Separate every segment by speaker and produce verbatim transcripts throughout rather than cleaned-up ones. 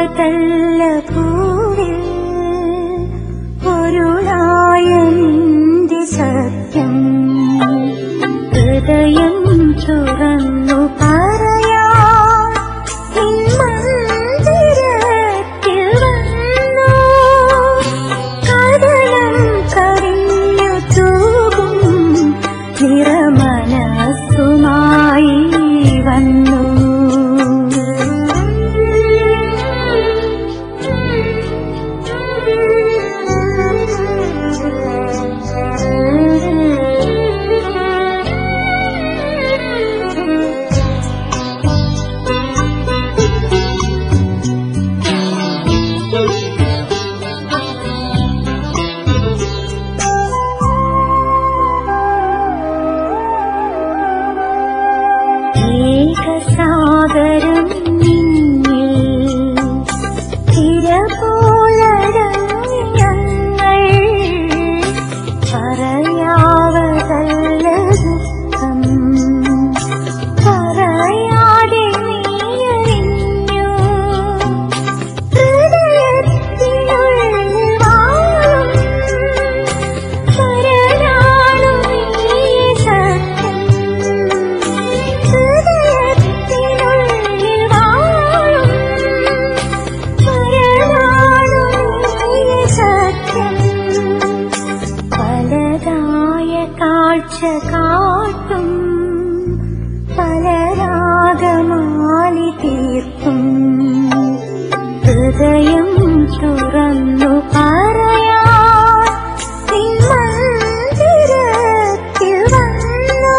Speaker 1: പൂവിൽ പൊരുളായ നിന്റെ സത്യം ഹൃദയം തുറന്നു പറയാൻ നിൻ മന്ദിരത്തിൽ വന്നു. കടലം കരിഞ്ഞു തൂകും നിറമനസ്സുമായി വന്നു. ഏകസാഗരം നിന്നിൽ തിരപോലടങ്ങി ഞങ്ങൾ പറയാവതല്ല ദുഃഖം പറയാതെ നീയറിഞ്ഞു. ഹൃദയത്തിനുള്ളിൽ വാഴും പരനാണു നീ സത്യം. പലതായ കാഴ്ച കാട്ടും പലരാഗമാലി തീർക്കും ഹൃദയം തുറന്നു പറയാൻ നിൻ മന്ദിരത്തിൽ വന്നു.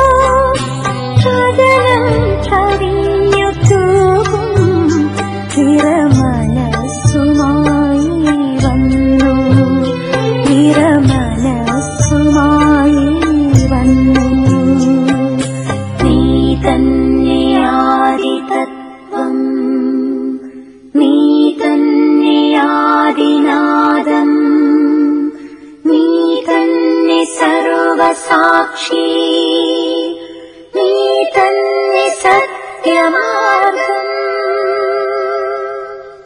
Speaker 1: കടലം കരിഞ്ഞു തൂകും നിറമനസ്സുമായി വന്നു. നിറമനസ്സുമായി വന്നു. നീ തന്നെയാദി തത്വം നീ തന്നെയാദിനാദം നീ തന്നെ സർവസാക്ഷി നീ തന്നെ സത്യമായി